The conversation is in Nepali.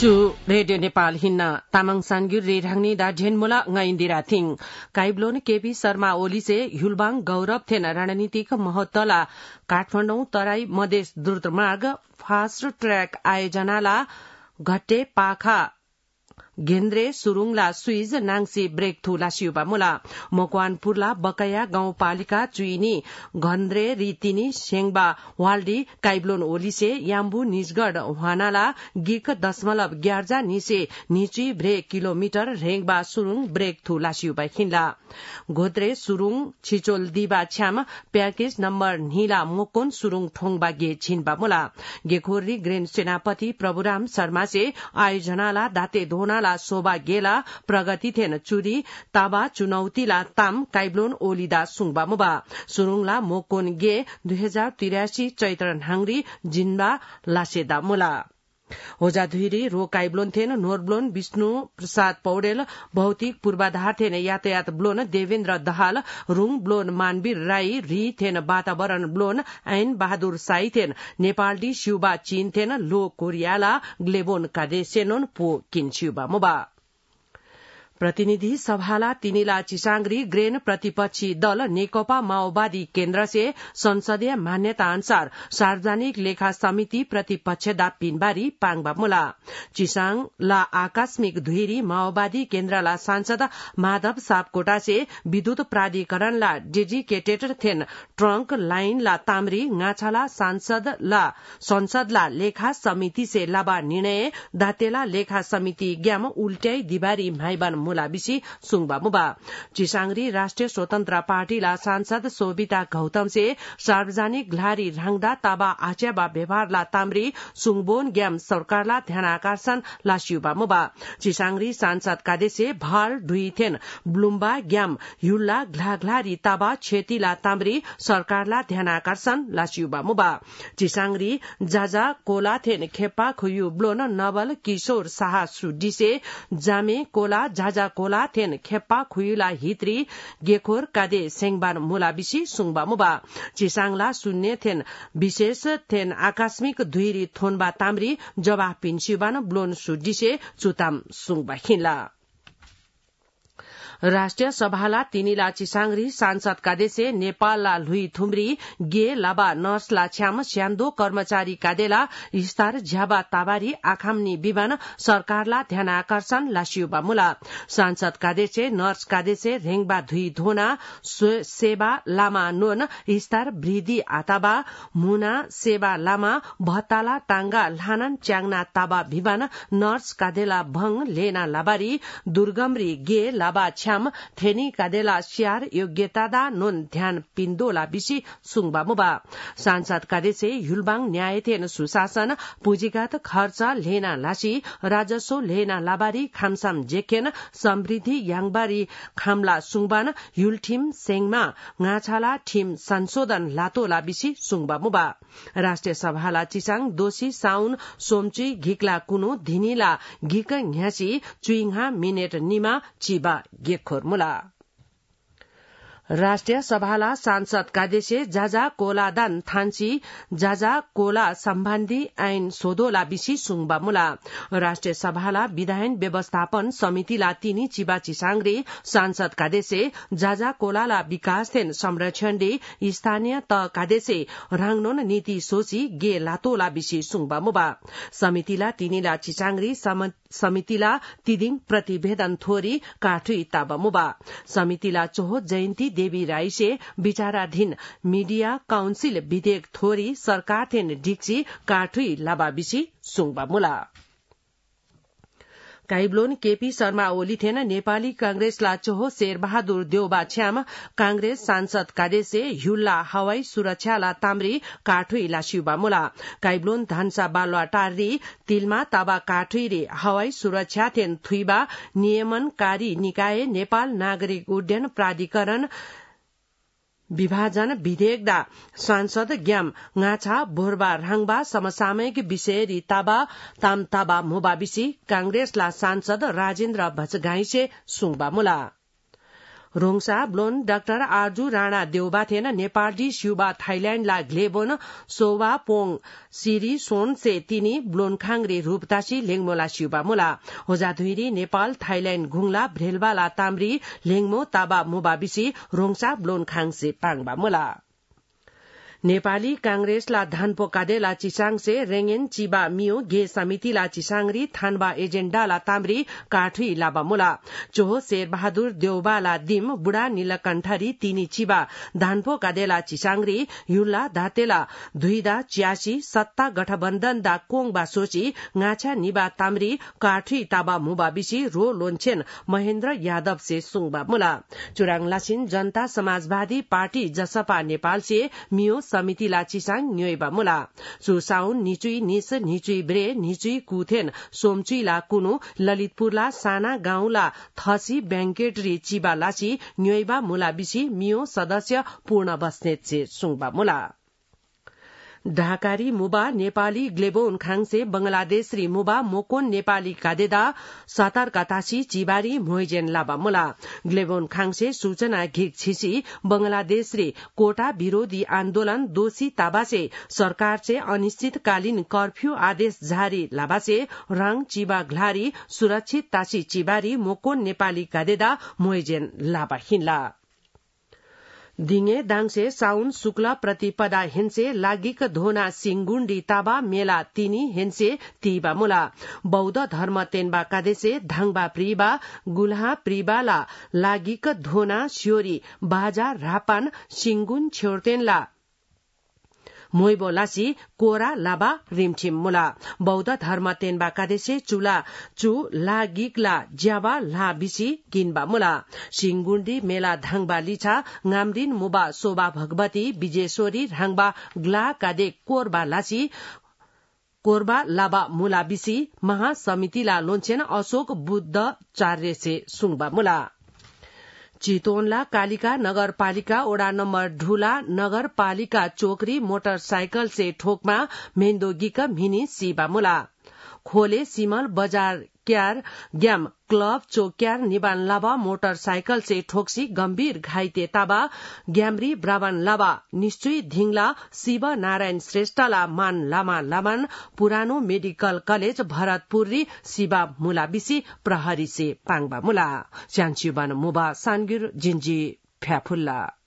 सु रेडियो नेपाल हिन्ना तामाङ सानग्यु रेढाङनी दा ढेनमुला ngayindira थिङ काइब्लोन केपी शर्मा ओली से ह्युलबाङ गौरव थेन रणनीतिक महत्वला काठमाडौँ तराई मधेस द्रुतमार्ग फास्ट ट्र्याक आयोजनाला घट्टे पाखा गेन्द्रे सुरुङला स्विज नाङसी ब्रेक थु लासियुबा मुला मकवानपुरला बकैया गाउँपालिका चुइनी घन्द्रे रितिनी सेङबा वाल्डी काइब्लोन ओलीसे याम्बु निजगढ़ वानाला गिक दशमलव ग्यार्जा निसे निची ब्रे किलोमिटर रेङबा सुरुङ ब्रेक थु लासियुबा खिन्ला घोद्रे सुरुङ छिचोल दिबा छ्याम प्याकेज नम्बर नीला मोकोन सुरुङ ठोङबा गे छिनबा मुला गेखोरी ग्रेन सेनापति प्रभुराम शर्मा से आयोजनाला दाते धोना शोभा गेला प्रगति थेन चुरी ताबा चुनौतीला ताम काइब्लोन ओलीदा सुङबा मुबा सुरुङला मोकोन गे 2083 चैत्र नांगरी जिन्बा लासेदा मुला होजा धुरी रो काइब्लोन थेन नोरब्लोन विष्णु प्रसाद पौडेल भौतिक पूर्वाधार थेन यातायात ब्लोन देवेन्द्र दहाल रुङ ब्लोन मानवीर राई री थेन वातावरण ब्लोन ऐन बहादुर साई थेन नेपालडी शिवबा चीन थेन लो कोरियाला ग्लेबोन कादेसेनोन पो किनशिवबा मुबा प्रतिनिधि सभाला तिनीला चिसांग्री ग्रेन प्रतिपक्षी दल नेकपा माओवादी केन्द्र से संसदीय मान्यता अनुसार सार्वजनिक लेखा समिति प्रतिपक्षदा पिनबारी पाङबा मुला चिसाङ ला आकस्मिक धुरी माओवादी केन्द्रला सांसद माधव सापकोटा से विद्युत प्राधिकरण ला डेडिकेटेड थेन ट्रंक लाइन ला तामरी गाछाला संसद ला लेखा समिति से लाबा निर्णय दातेला लेखा समिति ग्याम उल्ट्याई दिबारी माइबान मुला बिसी सुङबा मुबा चिसांग्री राष्ट्रिय स्वतन्त्र पार्टीला सांसद सोभिता गौतम से सार्वजनिक घ्लारी राङदा ताबा आच्याबा व्यवहारला तामरी सुङबोन ग्याम सरकारला ध्यानाकर्षण लासियुबा मुबा चिसांग्री सांसद कादेसे भाल डुइथेन ब्लुम्बा ग्याम युल्ला घ्लाघ्लारी ताबा छेतीला तामरी सरकारला ध्यानाकर्षण लासियुबा मुबा चिसांग्री जाजा कोला थेन खेपा खुयु ब्लोन नवल किशोर शाह सुडीसे जामे कोला जाजा कोला थेन खेप्पा खुयुला हित्री गेखोर कादे सेङबान मुलाबिसी सुङबा मुबा चिसाङला शून्य थेन विशेष थेन आकस्मिक धुइरी थोनबा तामरी जवाह पिन्सिबान ब्लोन सुडीसे चुताम सुङबा खिनला राष्ट्रिय सभाला तिनीला चिसांग्री सांसद कादेसे नेपालला लुई थुम्री गे लाबा नर्सला छ्याम स्यान्दो कर्मचारी कादेला इस्तार झ्याबा ताबारी आखामनी विमान सरकारला ध्यानाकर्षण लासियुबा मुला सांसद कादेसे नर्स कादेसे रेङबा धुई धोना सेवा लामा नोन इस्तार वृद्धि आताबा मुना सेवा लामा भत्ताला टांगा लानन च्याङना ताबा विमान नर्स कादेला भङ लेना लाबारी दुर्गमरी गे लाबा छ्याम थेनी कादेला स्यार योग्यतादा नोन ध्यान पिन्दोला बिसी सुङबा मुबा सांसद कादेसे युलबाङ न्याय थेन सुशासन पुँजीगत खर्च लेना लासी राजस्व लेना लाबारी खामसाम जेकेन समृद्धि याङबारी खामला सुङबान युलठिम सेङमा गाछाला ठिम संशोधन लातोला बिसी सुङबा मुबा राष्ट्रिय सभाला चिसाङ दोषी साउन सोमची घिकला कुनु धिनीला घिक ह्यासी चुइङहा मिनेट निमा चिबा गेखोर मुला राष्ट्रिय सभाला सांसद कादेसे जाजा कोला दान थान्सी जाजा कोला सम्बन्धी ऐन सोधोला बिसी सुङबा मुला राष्ट्रिय सभाला विधायन व्यवस्थापन समितिला तिनी चिबा चिसांग्रे सांसद कादेसे जाजा कोलाला विकास थेन संरक्षण दे स्थानीय त कादेसे राङनोन नीति सोची गे लातोला बिसी सुङबा मुबा समितिला तिनीला चिसांग्री समितिला तिदिङ प्रतिवेदन थोरी काठुई ताबा मुबा समितिला चोहो जयन्ती देवी राई से विचाराधीन मीडिया काउन्सिल विधेयक थोरी सरकार थेन ढिक्सी काठुई लाबाबिसी सुङबा मुला काइब्लोन केपी शर्मा ओली थेन नेपाली कांग्रेसला चोहो शेरबहादुर देउबा छ्याम कांग्रेस सांसद कादेसे ह्युल्ला हवाई सुरक्षाला तामरी काठुई लासियुबा मुला काइब्लोन धान्सा बालुवा टारी तिलमा ताबा काठुई रे हवाई सुरक्षा थेन थुइबा नियमनकारी निकाय नेपाल नागरिक उड्डयन प्राधिकरण विभाजन विधेयकदा सांसद ग्याम गाछा बोरबा राङबा समसामयिक विषय रिताबा तामताबा मुबाबिसी कांग्रेसला सांसद राजेन्द्र भचगाईसे सुङबा मुला रोङसा ब्लोन डाक्टर आर्जु राणा देउबाथेन नेपाली स्युबा थाइल्याण्डला ग्लेबोन सोवा पोङ सिरी सोन से तिनी ब्लोन खाङ्रे रूपतासी लेङमोला स्युबा मुला होजाधुइरी नेपाल थाइल्याण्ड घुङला भ्रेलबाला ताम्री लेङमो ताबा मुबाबिसी रोङसा ब्लोन खाङसे पाङबा मुला नेपाली कांग्रेसला धानपो कादेला चिसाङसे रेङेन चिबा मियो गे समितिला चिसाङरी थानबा एजेण्डाला ताम्री काठुई लाबा मुला चोहो शेरबहादुर देउबाला दिम बुढा नीलकण्ठरी तिनी चिबा धानपो कादेला चिसाङरी युल्ला धातेला धुइदा च्यासी सत्ता गठबन्धन दा कोङबा सोची गाछा निबा ताम्री काठुई ताबा मुबा बिसी रो लोन्छेन महेन्द्र यादव से सुङबा मुला चुराङ लासिन जनता समाजवादी पार्टी जसपा नेपाल से मियो समितिला चिसाङ न्योइबा मुला सुसाउन निचुई निस निचुई ब्रे निचुई कुथेन सोमचुईला कुनु ललितपुरला साना गाउँला थसी ब्याङ्केटरी चिबा लासी न्योइबा मुला बिसी मियो सदस्य पूर्ण बस्नेत से सुङबा मुला ढाकारी मुबा नेपाली ग्लेबोन खाङसे बंगलादेशी मुबा मोकोन नेपाली कादेदा सतर्कतासी चिबारी मोइजेन लाबा मुला ग्लेबोन खाङसे सूचना घिक छिसी बंगलादेशी कोटा विरोधी आन्दोलन दोषी ताबासे सरकार से अनिश्चितकालीन कर्फ्यू आदेश जारी लाबासे रंग चिबा घ्लारी सुरक्षित तासी चिबारी मोकोन नेपाली कादेदा मोइजेन लाबा हिन्ला दिङे दाङसे साउन शुक्ल प्रतिपदा हेन्से लागिक धोना सिंगुण्डी ताबा मेला तिनी हेन्से तीबा मुला बौद्ध धर्म तेन्बा कादेसे धाङबा प्रिबा गुल्हा प्रिबाला लागिक धोना स्योरी बाजा रापान सिंगुन छेउतेनला मोइबो लासी कोरा लाबा रिमछिम मुला बौद्ध धर्म तेन्बा कादेसे चुला चु लागिकला ज्याबा ला बिसी किनबा मुला सिंगुण्डी मेला धाङबा लिछा गामरिन मुबा शोभा भगवती विजेश्वरी राङबा ग्ला कादे कोरबा लासी कोरबा लाबा मुला बिसी महासमितिला लोन्छेन अशोक बुद्ध चार्य से सुङबा मुला चितवनला कालिका नगरपालिका ओडा नम्बर ढुला नगरपालिका चोकरी मोटरसाइकल से ठोकमा मेन्दोगीक मिनी सीबा मुला खोले सिमल बजार क्यार ग्याम क्लब चोक्यार निबान लाबा मोटरसाइकल से ठोक्सी गंभीर घाइते ताबा ग्यामरी ब्राबन लाबा निश्चय धिङला शिव नारायण श्रेष्ठला मान लामा लामान पुरानो मेडिकल कलेज भरतपुरी शिवा मुला बिसी प्रहरी से पाङबा मुला च्यान्चुबान मुबा सानगिर जिन्जी फ्याफुल्ला